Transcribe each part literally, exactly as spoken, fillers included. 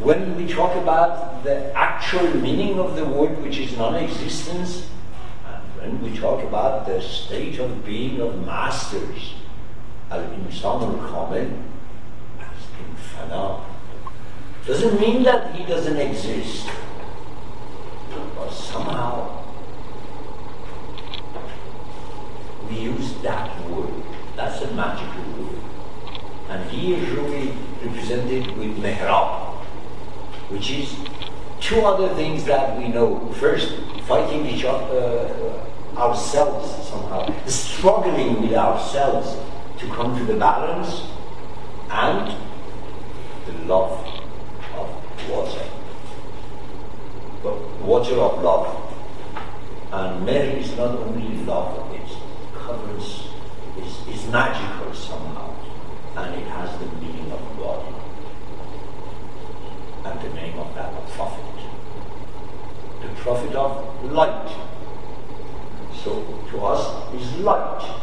when we talk about the actual meaning of the word, which is non-existence, and when we talk about the state of being of masters, al-insan al-kamil, as in fana, doesn't mean that he doesn't exist, but somehow we use that word. That's a magical word. And he is really represented with mihrab, which is two other things that we know. First, fighting each other, uh, ourselves somehow, struggling with ourselves to come to the balance, and the love of water. But water of love. And Mary is not only love, it covers, is, is magical somehow, and it has the meaning of God. And the name of that, a prophet. The prophet of light. So to us is light.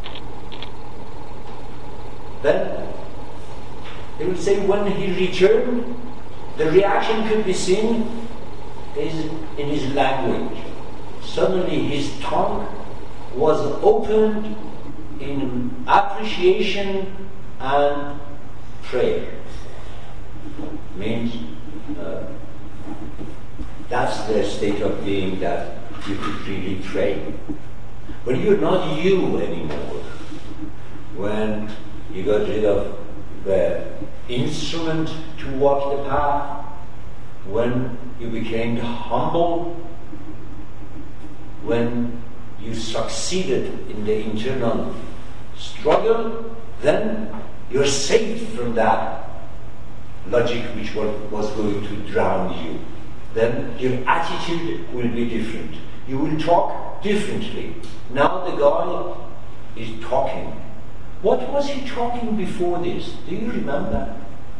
Then they will say when he returned, the reaction could be seen is in his language. Suddenly his tongue was opened in appreciation and prayer. Means uh, that's the state of being that you could really pray. When you're not you anymore, when you got rid of the instrument to walk the path, when you became humble, when you succeeded in the internal struggle, then you're saved from that logic which was going to drown you. Then your attitude will be different. You will talk differently. Now the guy is talking. What was he talking before this? Do you remember?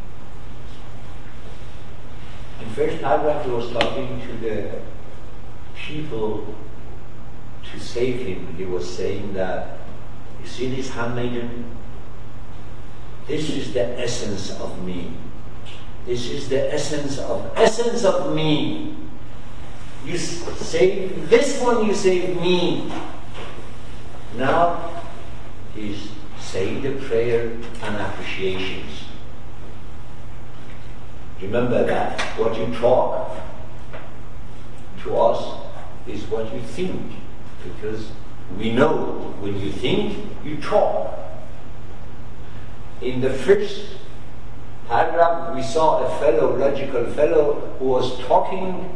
In first paragraph he was talking to the people to save him. He was saying that, you see this handmaiden? This is the essence of me. This is the essence of essence of me. You save this one, you save me. Now he's saying the prayer and appreciations. Remember that what you talk to us is what you think, because we know when you think, you talk. In the first paragraph, we saw a fellow, logical fellow, who was talking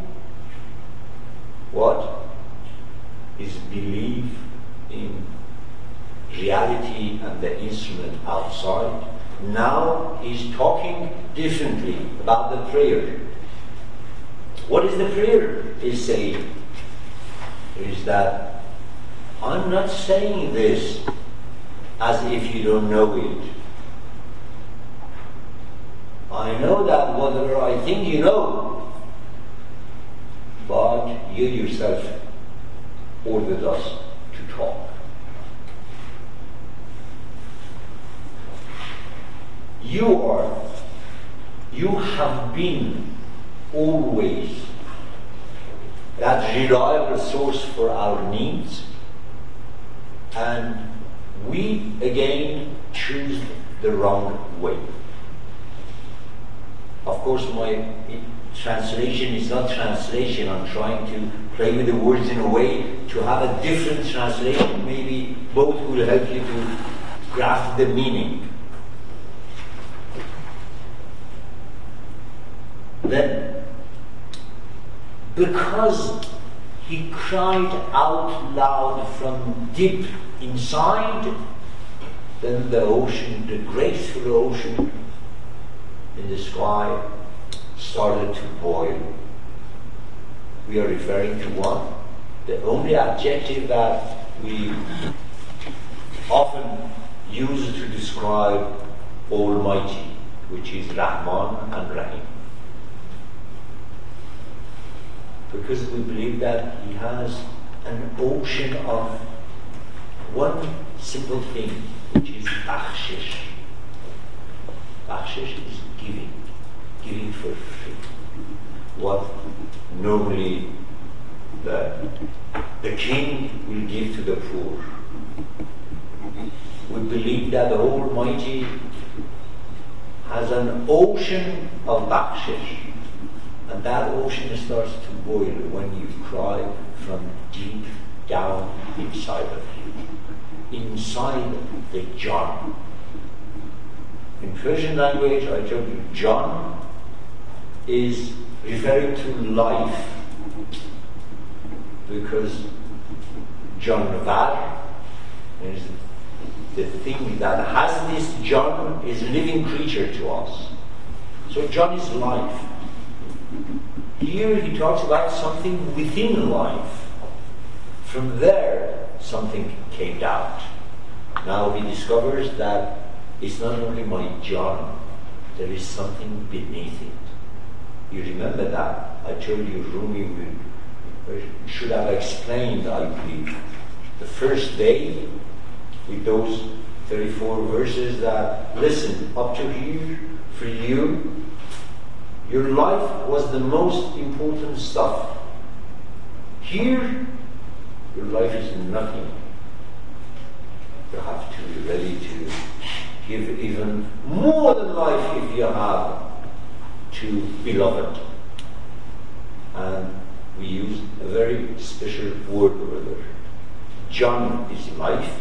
what? His belief in reality and the instrument outside. Now he's talking differently about the prayer. What is the prayer? He's saying is that I'm not saying this as if you don't know it. I know that whatever I think you know, but you yourself ordered us to talk. You are, you have been always that reliable source for our needs, and we again choose the wrong way. Of course, my translation is not translation. I'm trying to play with the words in a way to have a different translation. Maybe both will help you to grasp the meaning. Then, because he cried out loud from deep inside, then the ocean, the graceful ocean in the sky, started to boil. We are referring to what? The only adjective that we often use to describe Almighty, which is Rahman and Rahim. Because we believe that he has an ocean of one simple thing, which is bakhshish. Bakhshish is giving. giving for free. What normally the, the king will give to the poor. We believe that the Almighty has an ocean of bakshish, and that ocean starts to boil when you cry from deep down inside of you, inside the John. In Persian language, I told you, John is referring to life, because Janvar is the thing that has this John is a living creature to us. So John is life. Here he talks about something within life. From there, something came out. Now he discovers that it's not only my John, there is something beneath it. You remember that? I told you Rumi will, should have explained, I believe, the first day with those thirty-four verses that, listen, up to here, for you, your life was the most important stuff. Here, your life is nothing. You have to be ready to give even more than life if you have to beloved. And we use a very special word over there. John is life.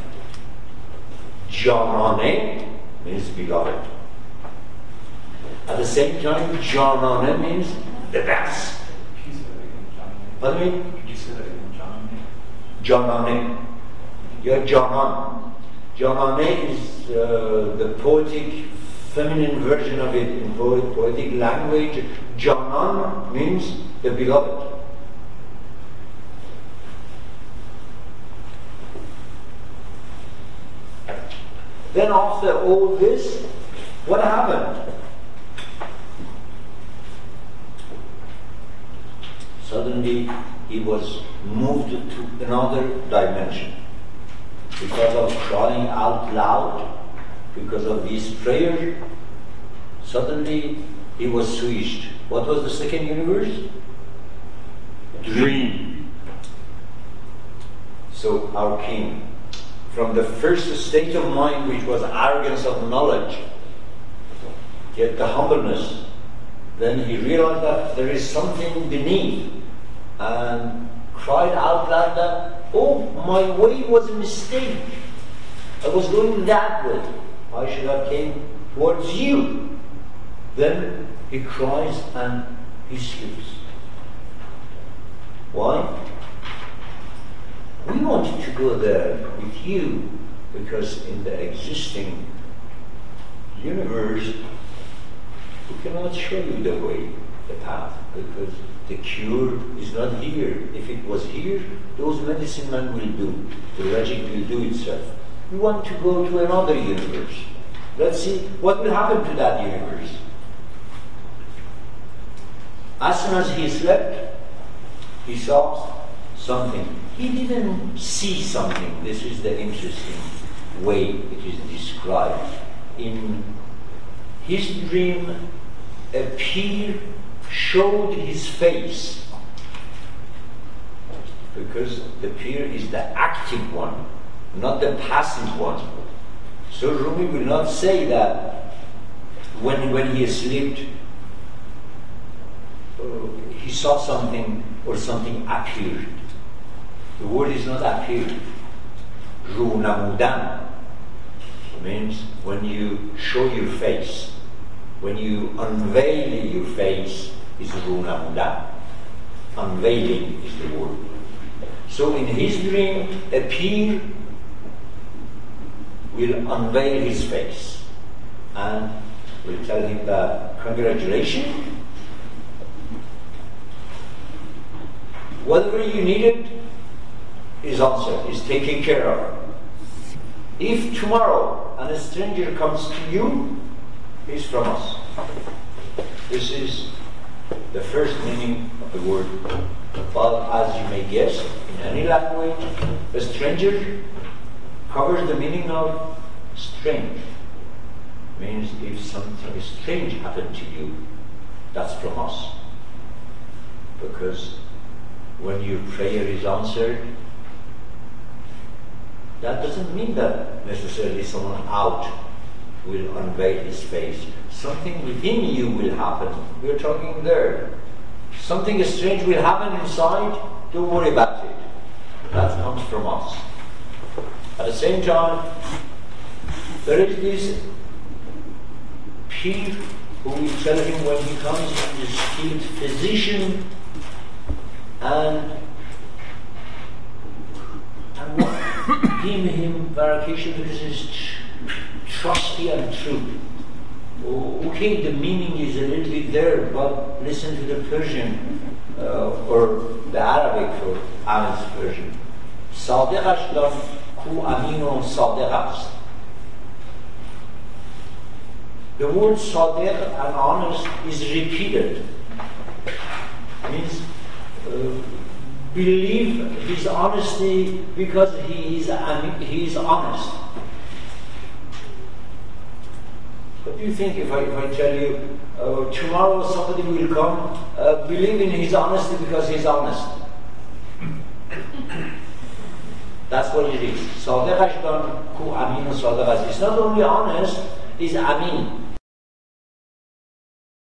Janane means beloved. At the same time, Janane means the best. What do you mean? Could you say that again? Janane? Janane. You're Janan. Janane is uh, the poetic feminine version of it in poet, poetic language. Janan means the beloved. Then after all this, what happened? Suddenly he was moved to another dimension. Because of crying out loud, because of this prayer, suddenly he was switched. What was the second universe? Dream. So our king, from the first state of mind, which was arrogance of knowledge, yet the humbleness, then he realized that there is something beneath, and cried out loud that, oh, my way was a mistake. I was going that way. I should have came towards you. Then he cries and he sleeps. Why? We wanted to go there with you because in the existing universe we cannot show you the way, the path, because the cure is not here. If it was here, those medicine men will do, the logic will do itself. We want to go to another universe. Let's see what will happen to that universe. As soon as he slept, he saw something. He didn't see something. This is the interesting way it is described. In his dream, a peer showed his face, because the peer is the active one, not the passive one. So Rumi will not say that when, when he slept, uh, he saw something or something appeared. The word is not appeared. Ru namudan means when you show your face, when you unveil your face, is ru namudan. Unveiling is the word. So in his dream, a peer will unveil his face and will tell him that, congratulations, whatever you needed is answered, is taken care of. If tomorrow and a stranger comes to you, he's from us. This is the first meaning of the word. But as you may guess, in any language, a stranger covers the meaning of strange. Means if something strange happened to you, That's from us. Because when your prayer is answered, that doesn't mean that necessarily someone out will unveil his face. Something within you will happen. We're talking there. Something strange will happen inside. Don't worry about it. That comes from us. At the same time, there is this pir who will tell him when he comes, the skilled physician, and and what give him verification because he's tr- trusty and true. Okay, the meaning is a little bit there, but listen to the Persian uh, or the Arabic for Ahmed's version. Sadiqash dan ku aminu sadiqas. The word sadiq and honest is repeated. Means uh, believe his honesty because he is um, he is honest. What do you think if I, if I tell you uh, tomorrow somebody will come, uh, believe in his honesty because he's honest? That's what it is. Sadiqash dan ku aminu sadiqas. It's not only honest, he's amin.